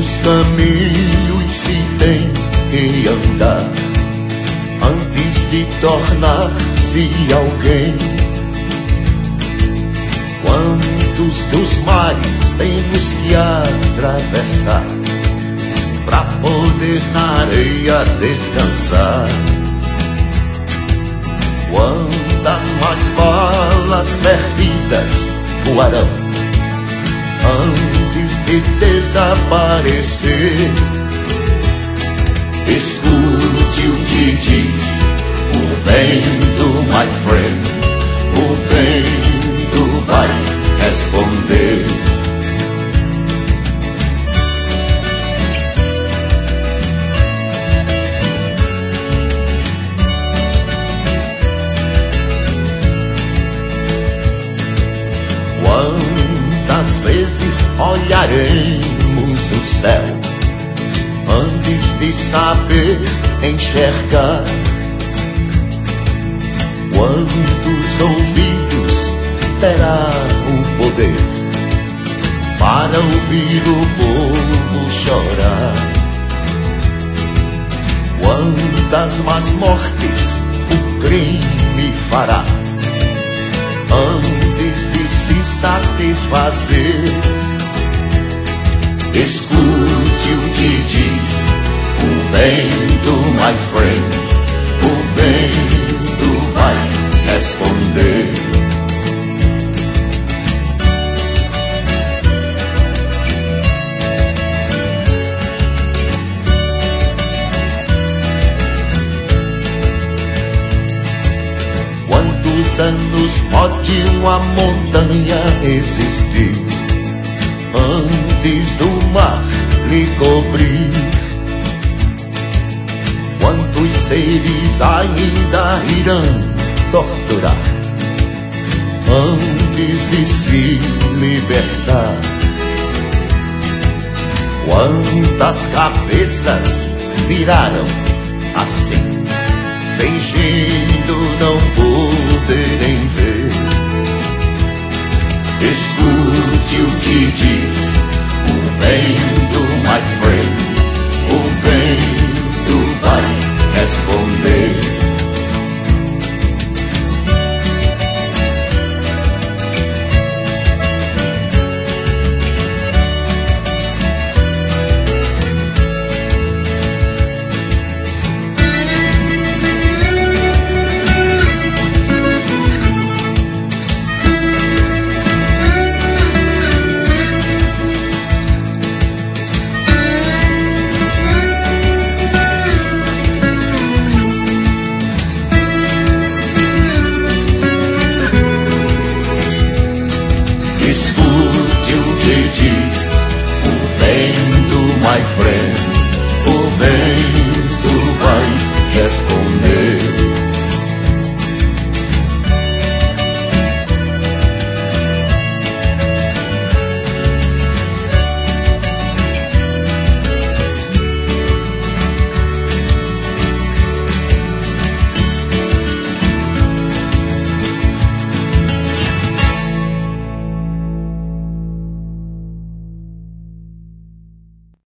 Quantos caminhos se tem que andar antes de tornar-se alguém? Quantos dos mares temos que atravessar pra poder na areia descansar? Quantas mais balas perdidas voarão antes de desaparecer? Escute o que diz o vento, my friend. O vento vai responder. Quantas vezes olharemos o céu antes de saber enxergar? Quantos ouvidos terá o poder para ouvir o povo chorar? Quantas mais mortes o crime fará antes de se satisfazer? Escute o que diz o vento, my friend. O vento vai responder. Quantos anos pode uma montanha existir antes do mar lhe cobrir? Quantos seres ainda irão torturar antes de se libertar? Quantas cabeças viraram assim, fingindo não poderem ver? Escute o que diz o vento, my friend. O vento vai responder.